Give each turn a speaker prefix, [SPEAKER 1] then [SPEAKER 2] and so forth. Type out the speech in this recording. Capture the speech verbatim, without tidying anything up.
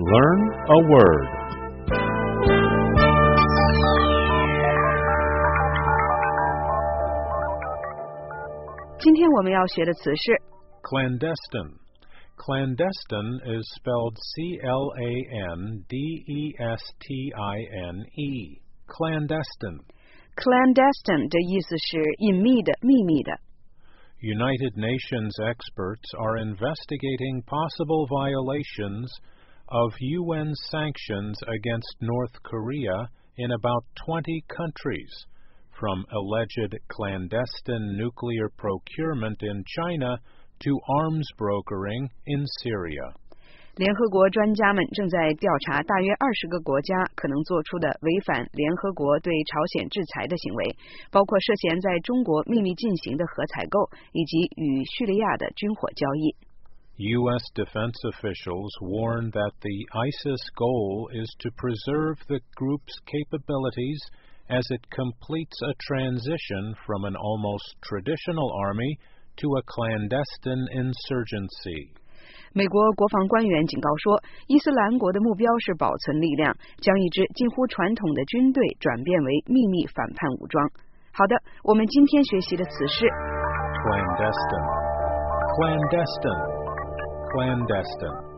[SPEAKER 1] Learn a word.
[SPEAKER 2] Clandestine. Clandestine is spelled C L A N D E S T I N E. Clandestine.
[SPEAKER 3] Clandestine 的意思是隐秘的、秘密的。
[SPEAKER 2] United Nations experts are investigating possible violations of U N sanctions against North Korea in about twenty countries, from alleged clandestine nuclear procurement in China to arms brokering in Syria.
[SPEAKER 3] 联合国专家们正在调查大约二十个国家可能做出的违反联合国对朝鲜制裁的行为，包括涉嫌在中国秘密进行的核采购，以及与叙利亚的军火交易。
[SPEAKER 2] U S defense officials warn that the ISIS goal is to preserve the group's capabilities as it completes a transition from an almost traditional army to a clandestine insurgency.
[SPEAKER 3] 美国国防官员警告说，伊斯兰国的目标是保存力量，将一支近乎传统的军队转变为秘密反叛武装。好的，我们今天学习的词是
[SPEAKER 2] clandestine, clandestine, clandestine.